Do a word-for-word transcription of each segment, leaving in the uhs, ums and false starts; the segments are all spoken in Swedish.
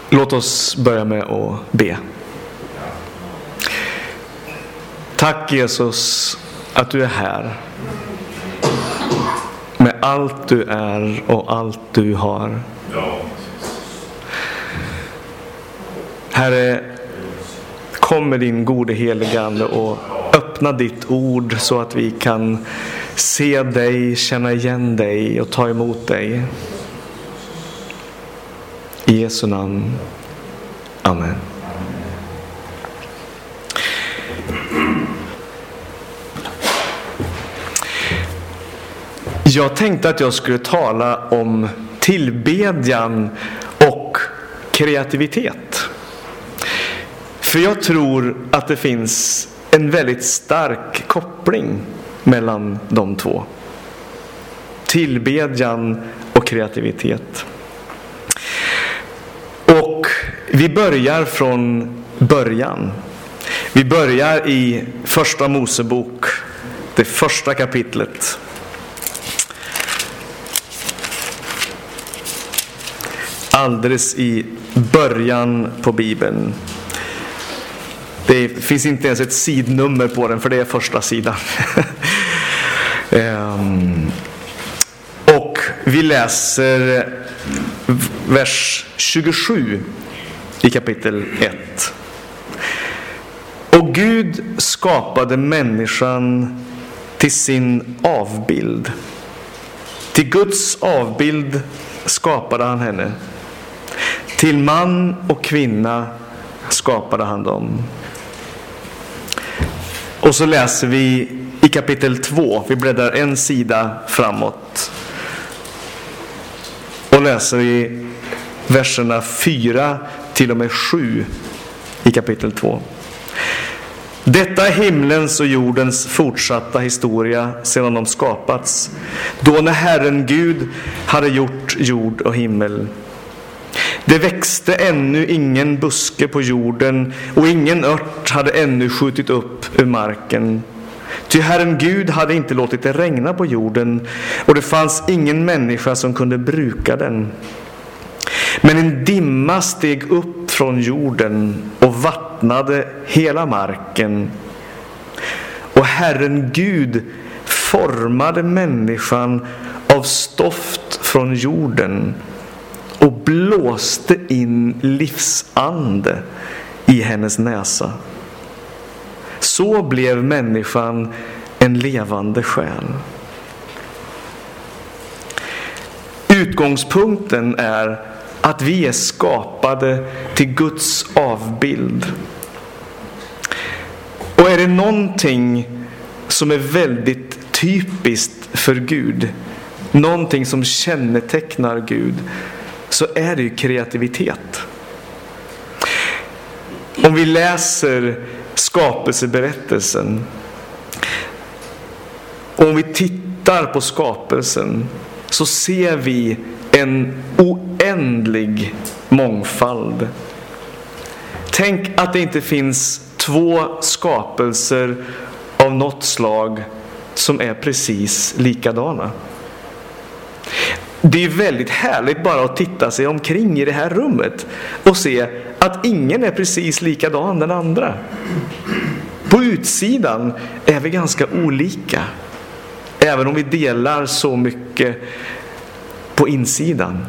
Låt oss börja med att be. Tack Jesus att du är här. Med allt du är och allt du har. Herre, kom med din gode helige Ande och öppna ditt ord så att vi kan se dig, känna igen dig och ta emot dig. I Jesu namn. Amen. Jag tänkte att jag skulle tala om tillbedjan och kreativitet. För jag tror att det finns en väldigt stark koppling mellan de två. Tillbedjan och kreativitet. Och vi börjar från början. Vi börjar i första Mosebok, det första kapitlet. Alldeles i början på Bibeln. Det finns inte ens ett sidnummer på den, för det är första sidan. um, och vi läser vers tjugosju i kapitel ett. Och Gud skapade människan till sin avbild. Till Guds avbild skapade han henne. Till man och kvinna skapade han dem. Och så läser vi i kapitel två. Vi bläddrar en sida framåt. Och läser vi verserna fyra till och med sju i kapitel två. Detta är himlens och jordens fortsatta historia sedan de skapats. Då när Herren Gud hade gjort jord och himmel. Det växte ännu ingen buske på jorden och ingen ört hade ännu skjutit upp ur marken. Ty Herren Gud hade inte låtit det regna på jorden och det fanns ingen människa som kunde bruka den. Men en dimma steg upp från jorden och vattnade hela marken. Och Herren Gud formade människan av stoft från jorden och blåste in livsande i hennes näsa. Så blev människan en levande själ. Utgångspunkten är att vi är skapade till Guds avbild. Och är det någonting som är väldigt typiskt för Gud, någonting som kännetecknar Gud, så är det ju kreativitet. Om vi läser skapelseberättelsen och om vi tittar på skapelsen, så ser vi en oändlig mångfald. Tänk att det inte finns två skapelser av något slag som är precis likadana. Det är väldigt härligt bara att titta sig omkring i det här rummet och se att ingen är precis likadan den andra. På utsidan är vi ganska olika, även om vi delar så mycket på insidan.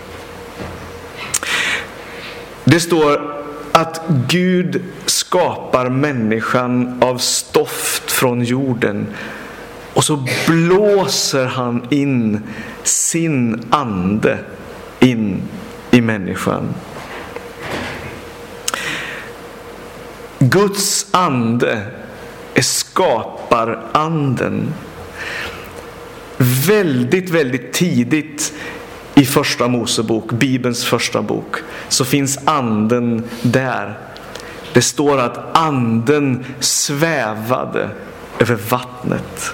Det står att Gud skapar människan av stoft från jorden och så blåser han in sin ande in i människan. Guds ande är skaparanden. Väldigt, väldigt tidigt i första Mosebok, Bibelns första bok, så finns anden där. Det står att anden svävade över vattnet.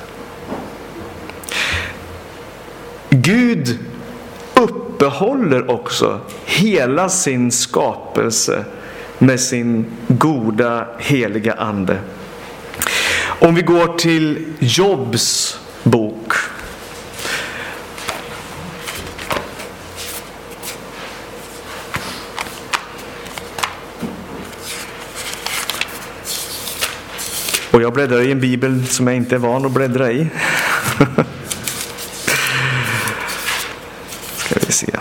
Gud uppehåller också hela sin skapelse med sin goda heliga ande. Om vi går till Jobs bok. Och jag bläddrar i en bibel som jag inte är van att bläddra i. Ska vi se.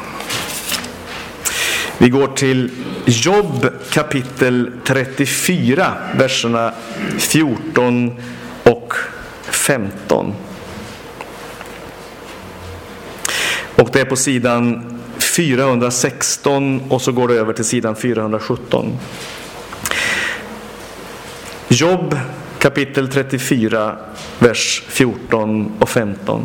Vi går till Jobb kapitel trettiofyra, verserna fjorton och femton. Och det är på sidan fyrahundrasexton och så går det över till sidan fyrahundrasjutton. Jobb kapitel trettiofyra, vers fjorton och femton.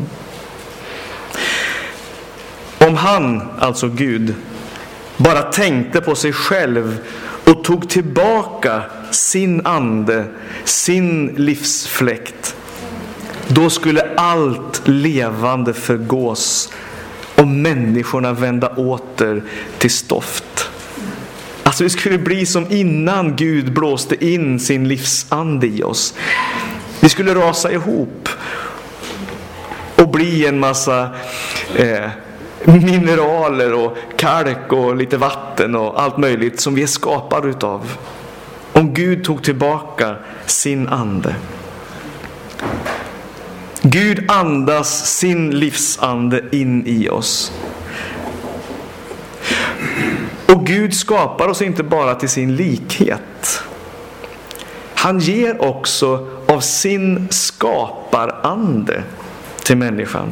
Om han, alltså Gud, bara tänkte på sig själv och tog tillbaka sin ande, sin livsfläkt, då skulle allt levande förgås och människorna vända åter till stoft. Alltså det skulle bli som innan Gud blåste in sin livsande i oss. Vi skulle rasa ihop och bli en massa eh, mineraler och kalk och lite vatten och allt möjligt som vi är skapade utav. Om Gud tog tillbaka sin ande. Gud andas sin livsande in i oss. Och Gud skapar oss inte bara till sin likhet. Han ger också av sin skaparande till människan.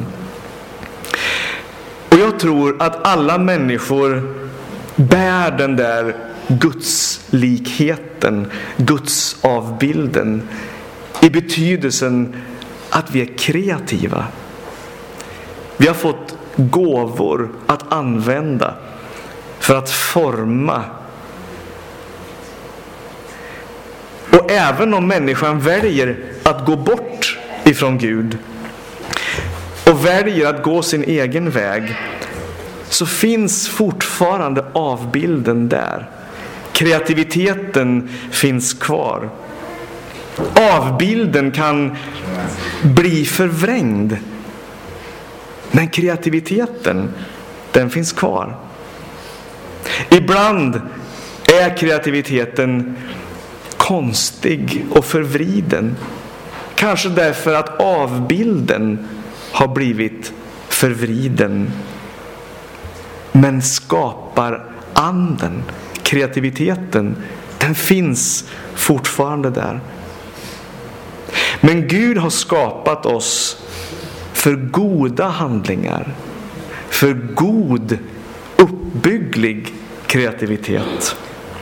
Och jag tror att alla människor bär den där gudslikheten, Guds avbilden, i betydelsen att vi är kreativa. Vi har fått gåvor att använda för att forma. Och även om människan väljer att gå bort ifrån Gud och väljer att gå sin egen väg, så finns fortfarande avbilden där. Kreativiteten finns kvar. Avbilden kan bli förvrängd, men kreativiteten, den finns kvar. Ibland är kreativiteten konstig och förvriden. Kanske därför att avbilden har blivit förvriden. Men skapar anden, kreativiteten, den finns fortfarande där. Men Gud har skapat oss för goda handlingar, för god, uppbygglig kreativitet.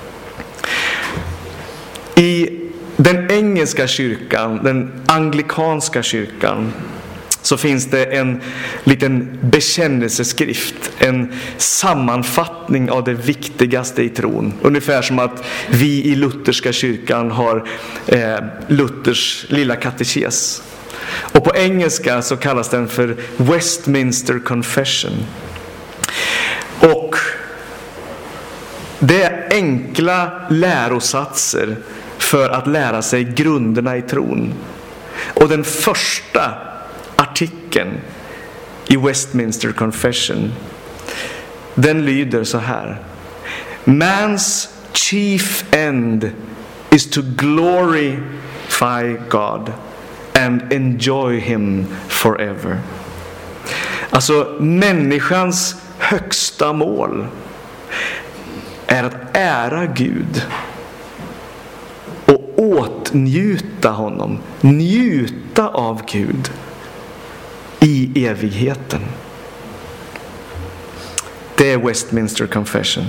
I den engelska kyrkan, den anglikanska kyrkan, så finns det en liten bekännelseskrift, en sammanfattning av det viktigaste i tron. Ungefär som att vi i lutherska kyrkan har eh, Luthers lilla katekes. Och på engelska så kallas den för Westminster Confession. Och det är enkla lärosatser för att lära sig grunderna i tron. Och den första artikeln i Westminster Confession, den lyder så här: Man's chief end is to glorify God and enjoy him forever. Alltså människans högsta mål är att ära Gud och åtnjuta honom, njuta av Gud i evigheten. Det är Westminster Confession.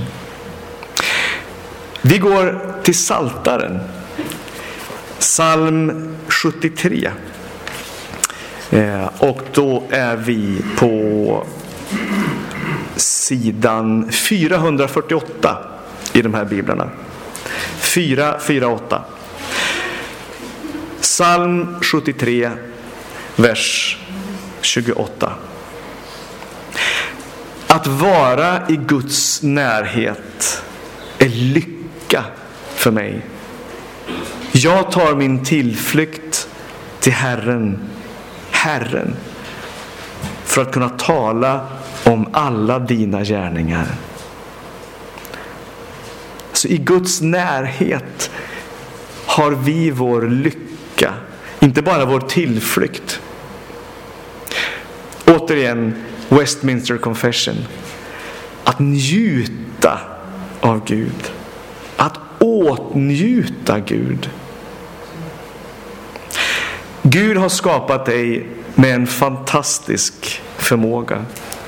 Vi går till Psaltaren. Psalm sjuttiotre. Eh, och då är vi på sidan fyrahundrafyrtioåtta i de här biblarna. fyra fyra åtta. Psalm sjuttiotre, vers tjugoåtta. Att vara i Guds närhet är lycka för mig. Jag tar min tillflykt till Herren, Herren, för att kunna tala om alla dina gärningar. Så i Guds närhet har vi vår lycka lycka, inte bara vår tillflykt. Återigen, Westminster Confession. Att njuta av Gud. Att åtnjuta Gud. Gud har skapat dig med en fantastisk förmåga.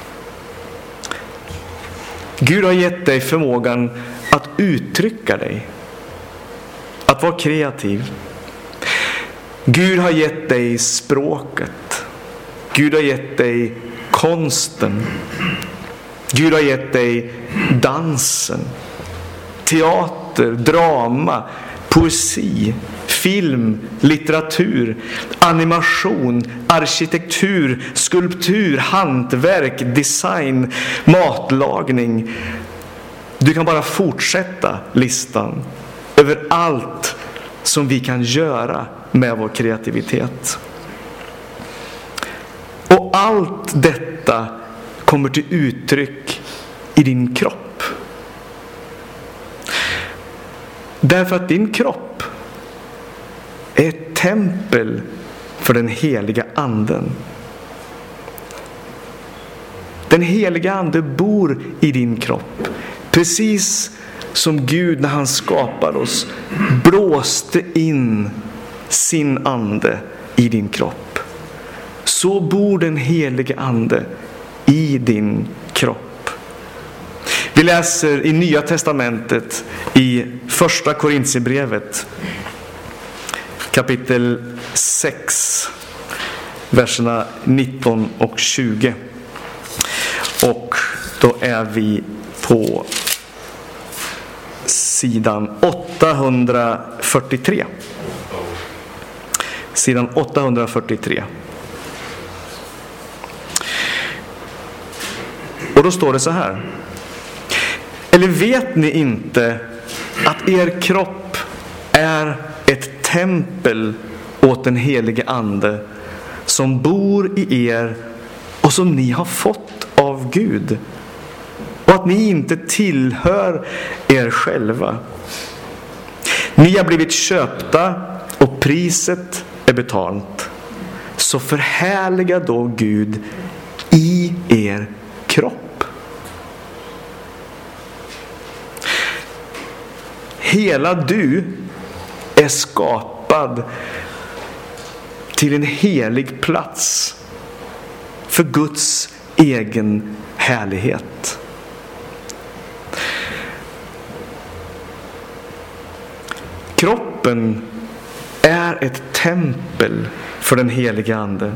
Gud har gett dig förmågan att uttrycka dig. Att vara kreativ. Gud har gett dig språket. Gud har gett dig konsten. Gud har gett dig dansen, teater, drama, poesi, film, litteratur, animation, arkitektur, skulptur, hantverk, design, matlagning. Du kan bara fortsätta listan över allt som vi kan göra med vår kreativitet. Och allt detta kommer till uttryck i din kropp. Därför att din kropp är ett tempel för den heliga anden. Den heliga ande bor i din kropp. Precis som Gud när han skapade oss blåste in sin ande i din kropp. Så bor den helige ande i din kropp. Vi läser i Nya testamentet i första Korintierbrevet kapitel sex, verserna nitton och tjugo. Och då är vi på sidan åttahundrafyrtiotre. Sidan åttahundrafyrtiotre. Och då står det så här: eller vet ni inte att er kropp är ett tempel åt den helige ande som bor i er och som ni har fått av Gud, och att ni inte tillhör er själva? Ni har blivit köpta och priset är betalt. Så förhärliga då Gud i er kropp. Hela du är skapad till en helig plats för Guds egen härlighet. Kroppen är ett tempel för den heliga ande.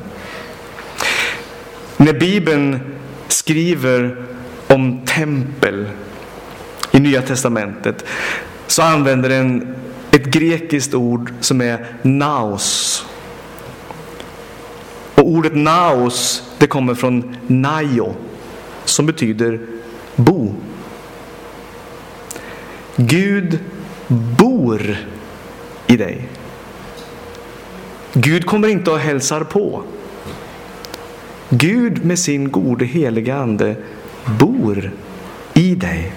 När Bibeln skriver om tempel i Nya testamentet så använder den ett grekiskt ord som är naos. Och ordet naos, det kommer från naio, som betyder bo. Gud bor i dig. Gud kommer inte och hälsar på. Gud med sin gode heliga ande bor i dig.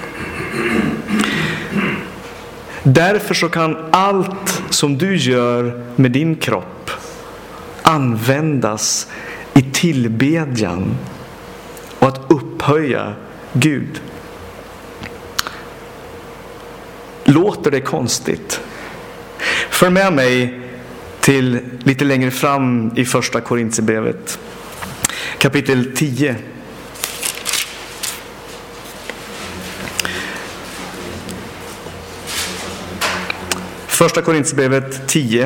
Därför så kan allt som du gör med din kropp användas i tillbedjan och att upphöja Gud. Låter det konstigt? Följ med mig till lite längre fram i första Korintierbrevet kapitel tio. Första Korintierbrevet tio,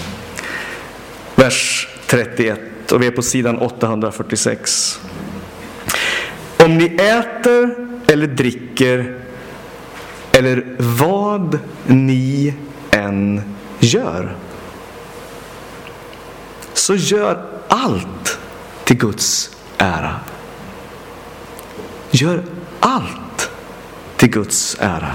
vers trettioett, och vi är på sidan åttahundrafyrtiosex. Om ni äter eller dricker eller vad ni än gör, så gör allt till Guds ära. Gör allt till Guds ära.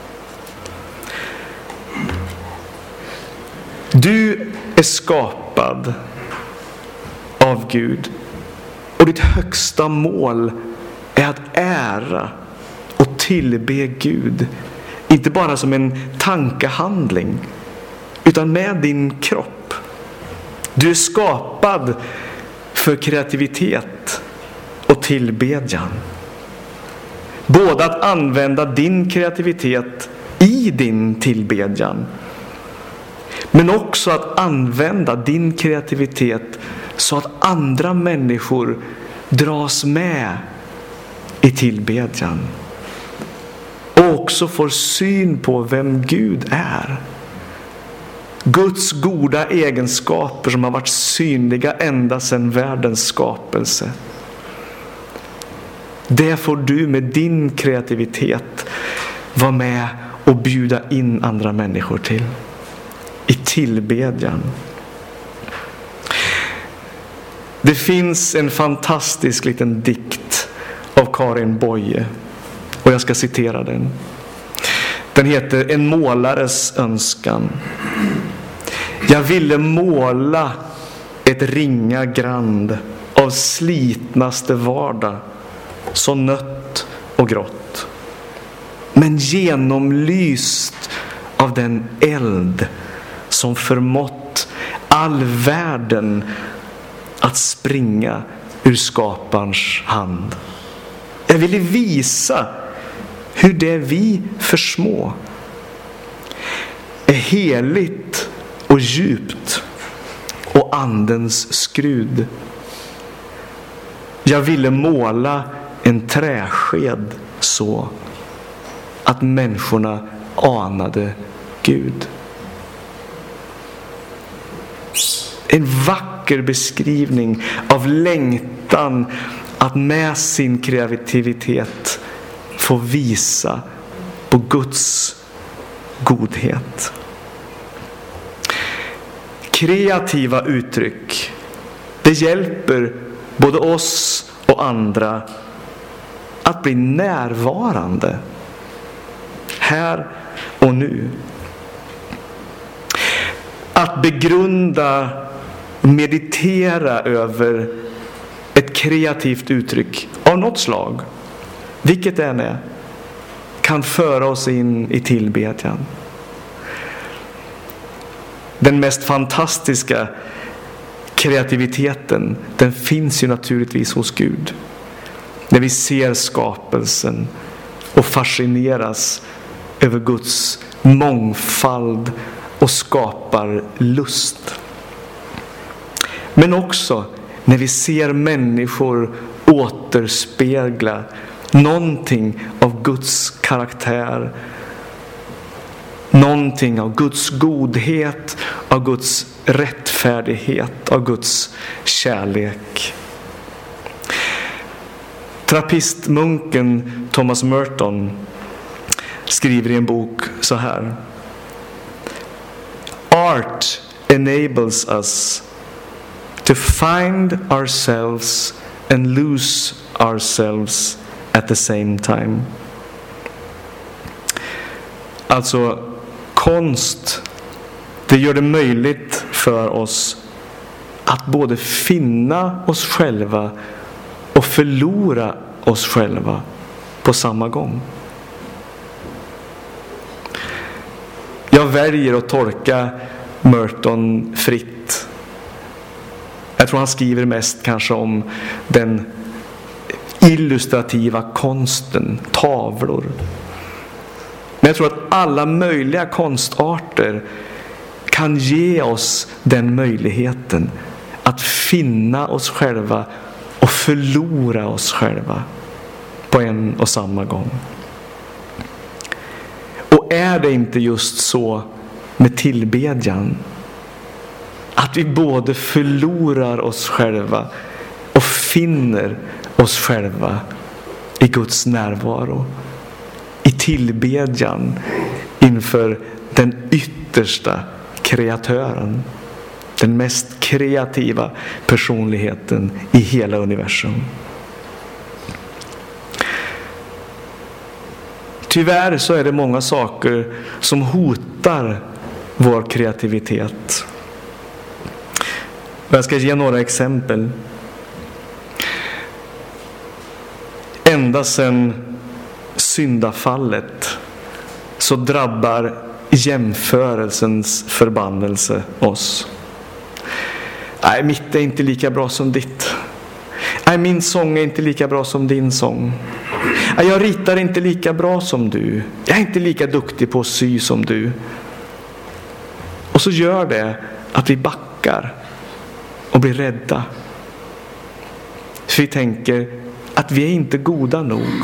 Du är skapad av Gud, och ditt högsta mål är att ära och tillbe Gud, inte bara som en tankehandling utan med din kropp. Du är skapad för kreativitet och tillbedjan. Både att använda din kreativitet i din tillbedjan, men också att använda din kreativitet så att andra människor dras med i tillbedjan och också får syn på vem Gud är. Guds goda egenskaper som har varit synliga ända sedan världens skapelse. Det får du med din kreativitet vara med och bjuda in andra människor till. I tillbedjan. Det finns en fantastisk liten dikt av Karin Boye. Och jag ska citera den. Den heter En målares önskan. Jag ville måla ett ringa grand av slitnaste vardag, så nött och grått, men genomlyst av den eld som förmått all världen att springa ur skaparens hand. Jag ville visa hur det vi försmå är heligt och djupt och andens skrud. Jag ville måla en träsked så att människorna anade Gud. En vacker beskrivning av längtan att med sin kreativitet få visa på Guds godhet. Kreativa uttryck, det hjälper både oss och andra att bli närvarande här och nu. Att begrunda, meditera över ett kreativt uttryck av något slag, vilket det än är, kan föra oss in i tillbedjan. Den mest fantastiska kreativiteten, den finns ju naturligtvis hos Gud. När vi ser skapelsen och fascineras över Guds mångfald och skapar lust. Men också när vi ser människor återspegla någonting av Guds karaktär, någonting av Guds godhet, av Guds rättfärdighet, av Guds kärlek. Trappistmunken Thomas Merton skriver i en bok så här: Art enables us to find ourselves and lose ourselves at the same time. Alltså, konst, det gör det möjligt för oss att både finna oss själva och förlora oss själva på samma gång. Jag väljer att tolka Merton fritt. Jag tror han skriver mest kanske om den illustrativa konsten, tavlor. Men jag tror att alla möjliga konstarter kan ge oss den möjligheten att finna oss själva och förlora oss själva på en och samma gång. Och är det inte just så med tillbedjan, att vi både förlorar oss själva och finner oss själva i Guds närvaro, i tillbedjan inför den yttersta kreatören, den mest kreativa personligheten i hela universum. Tyvärr så är det många saker som hotar vår kreativitet. Jag ska ge några exempel. Ända sedan syndafallet så drabbar jämförelsens förbannelse oss. Nej, mitt är inte lika bra som ditt. Nej, min sång är inte lika bra som din sång. Nej, jag ritar inte lika bra som du. Jag är inte lika duktig på att sy som du. Och så gör det att vi backar och blir rädda. För vi tänker att vi är inte goda nog.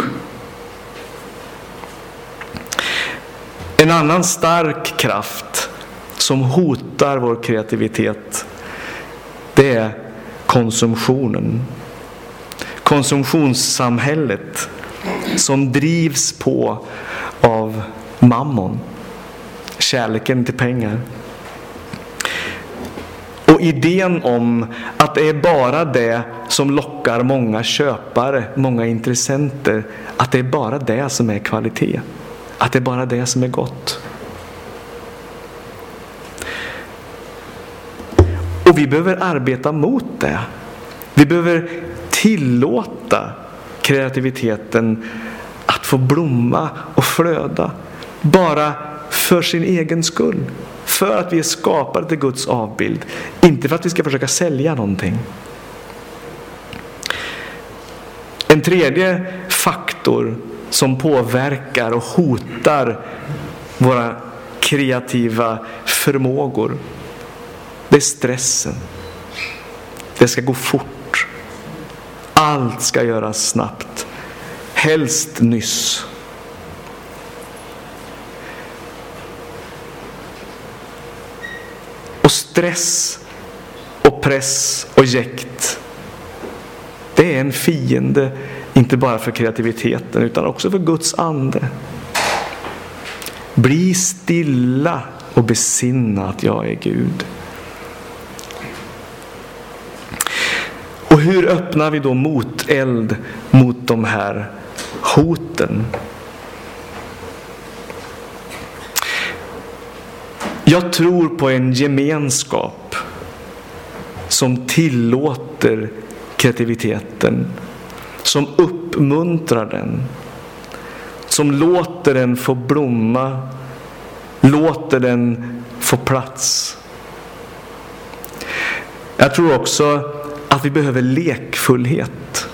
En annan stark kraft som hotar vår kreativitet, det är konsumtionen. Konsumtionssamhället som drivs på av mammon, kärleken till pengar. Och idén om att det är bara det som lockar många köpare, många intressenter, att det är bara det som är kvalitet. Att det är bara det som är gott. Och vi behöver arbeta mot det. Vi behöver tillåta kreativiteten att få blomma och flöda. Bara för sin egen skull. För att vi är skapade till Guds avbild. Inte för att vi ska försöka sälja någonting. En tredje faktor som påverkar och hotar våra kreativa förmågor, det är stressen. Det ska gå fort. Allt ska göras snabbt. Helst nyss. Och stress och press och jäkt, det är en fiende inte bara för kreativiteten utan också för Guds ande. Bli stilla och besinna att jag är Gud. Och hur öppnar vi då moteld mot de här hoten? Jag tror på en gemenskap som tillåter kreativiteten, som uppmuntrar den, som låter den få blomma, låter den få plats. Jag tror också att vi behöver lekfullhet.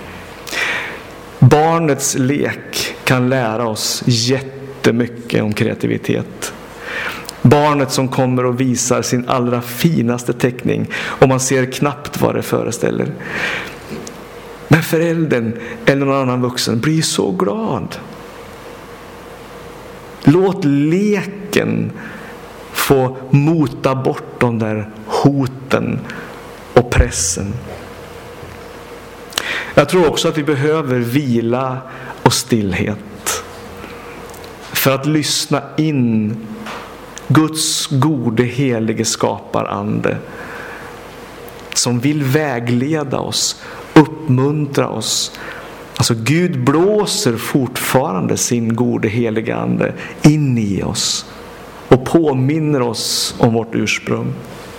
Barnets lek kan lära oss jättemycket om kreativitet. Barnet som kommer och visar sin allra finaste teckning och man ser knappt vad det föreställer. Men föräldern eller någon annan vuxen blir så glad. Låt leken få mota bort de där hoten och pressen. Jag tror också att vi behöver vila och stillhet för att lyssna in Guds gode helige skaparande som vill vägleda oss, uppmuntra oss. Alltså Gud blåser fortfarande sin gode helige ande in i oss och påminner oss om vårt ursprung.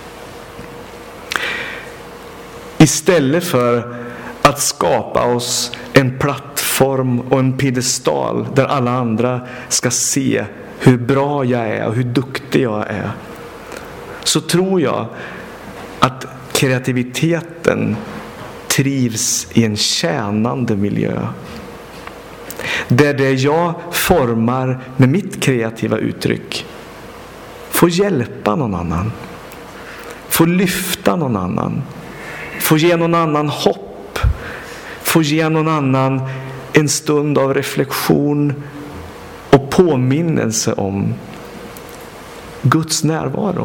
Istället för att skapa oss en plattform och en piedestal där alla andra ska se hur bra jag är och hur duktig jag är, så tror jag att kreativiteten trivs i en tjänande miljö. Där det jag formar med mitt kreativa uttryck får hjälpa någon annan. Får lyfta någon annan. Får ge någon annan hopp. Får ge någon annan en stund av reflektion och påminnelse om Guds närvaro.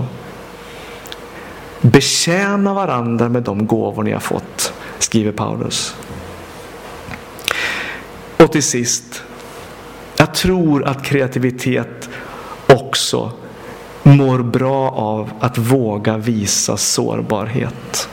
Betjäna varandra med de gåvor ni har fått, skriver Paulus. Och till sist, jag tror att kreativitet också mår bra av att våga visa sårbarhet.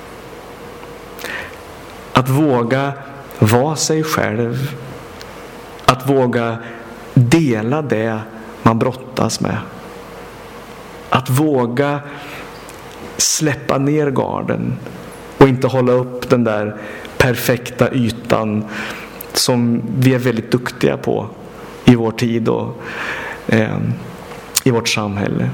Att våga vara sig själv. Att våga dela det man brottas med. Att våga släppa ner garden och inte hålla upp den där perfekta ytan som vi är väldigt duktiga på i vår tid och eh, i vårt samhälle.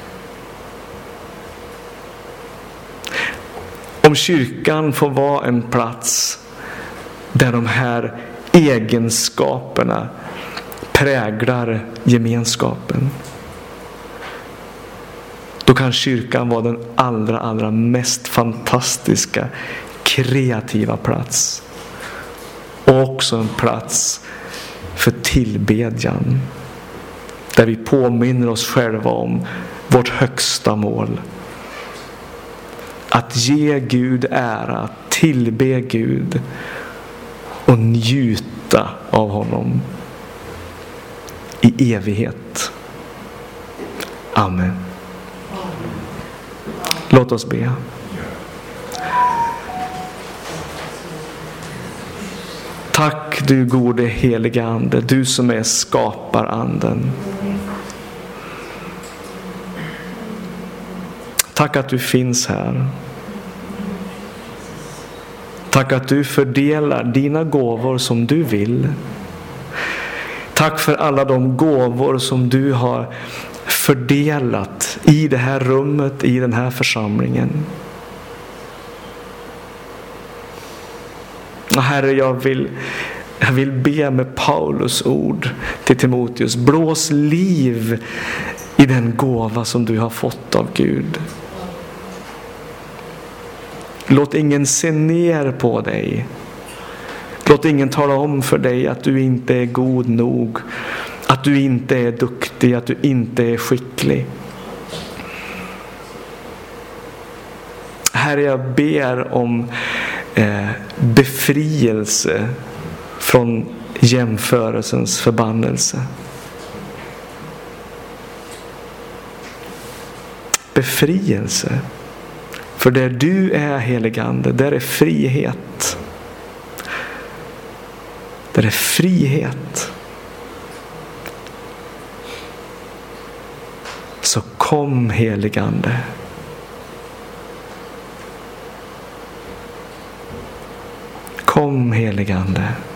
Om kyrkan får vara en plats där de här egenskaperna präglar gemenskapen, då kan kyrkan vara den allra, allra mest fantastiska, kreativa plats. Och också en plats för tillbedjan. Där vi påminner oss själva om vårt högsta mål. Att ge Gud ära, tillbe Gud och njuta av honom i evighet. Amen. Låt oss be. Tack du gode helige Ande, du som är skaparanden. Tack att du finns här. Tack att du fördelar dina gåvor som du vill. Tack för alla de gåvor som du har fördelat i det här rummet, i den här församlingen. Herre, jag vill, jag vill be med Paulus ord till Timoteus. Blås liv i den gåva som du har fått av Gud. Låt ingen se ner på dig. Låt ingen tala om för dig att du inte är god nog. Att du inte är duktig, att du inte är skicklig. Herre, jag ber om eh, befrielse från jämförelsens förbannelse. Befrielse. För där du är, heligande, där är frihet. Där är frihet. Så kom, heligande. Kom, heligande.